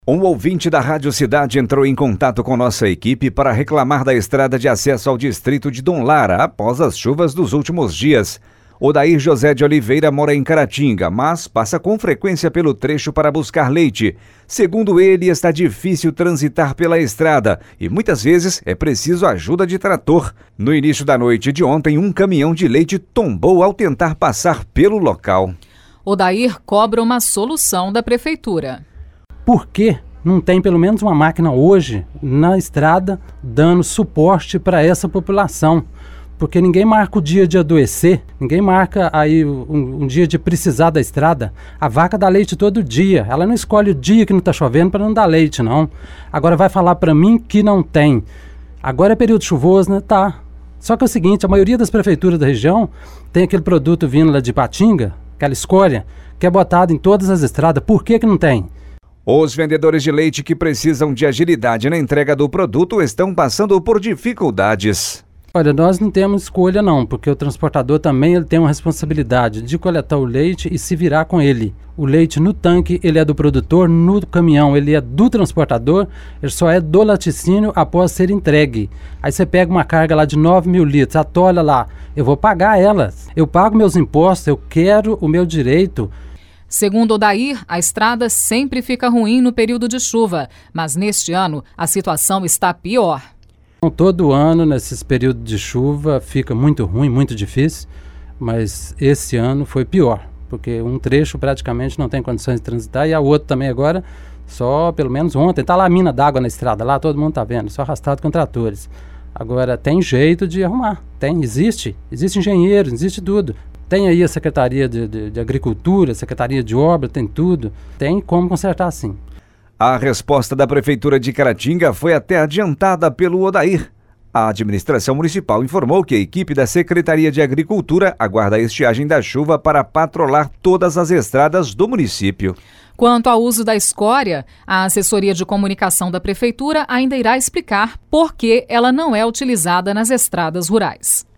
Um ouvinte da Rádio Cidade entrou em contato com nossa equipe para reclamar da estrada de acesso ao distrito de Dom Lara após as chuvas dos últimos dias. Odair José de Oliveira mora em Caratinga, mas passa com frequência pelo trecho para buscar leite. Segundo ele, está difícil transitar pela estrada e muitas vezes é preciso ajuda de trator. No início da noite de ontem, um caminhão de leite tombou ao tentar passar pelo local. Odair cobra uma solução da prefeitura. Por que não tem pelo menos uma máquina hoje na estrada dando suporte para essa população? Porque ninguém marca o dia de adoecer, ninguém marca aí um dia de precisar da estrada. A vaca dá leite todo dia, ela não escolhe o dia que não está chovendo para não dar leite, não. Agora vai falar para mim que não tem. Agora é período chuvoso, né? Tá. Só que é o seguinte, a maioria das prefeituras da região tem aquele produto vindo lá de Ipatinga, aquela escória, que é botado em todas as estradas. Por que não tem? Os vendedores de leite que precisam de agilidade na entrega do produto estão passando por dificuldades. Olha, nós não temos escolha não, porque o transportador também ele tem uma responsabilidade de coletar o leite e se virar com ele. O leite no tanque ele é do produtor, no caminhão ele é do transportador, ele só é do laticínio após ser entregue. Aí você pega uma carga lá de 9.000 litros, atolha lá, eu vou pagar elas, eu pago meus impostos, eu quero o meu direito. Segundo Odair, a estrada sempre fica ruim no período de chuva, mas neste ano a situação está pior. Todo ano, nesses períodos de chuva, fica muito ruim, muito difícil, mas esse ano foi pior, porque um trecho praticamente não tem condições de transitar e a outro também agora, só pelo menos ontem, está lá a mina d'água na estrada, lá todo mundo está vendo, só arrastado com tratores. Agora tem jeito de arrumar, existe engenheiro, existe tudo. Tem aí a Secretaria de Agricultura, Secretaria de Obra, tem tudo. Tem como consertar sim. A resposta da Prefeitura de Caratinga foi até adiantada pelo Odair. A administração municipal informou que a equipe da Secretaria de Agricultura aguarda a estiagem da chuva para patrolar todas as estradas do município. Quanto ao uso da escória, a assessoria de comunicação da Prefeitura ainda irá explicar por que ela não é utilizada nas estradas rurais.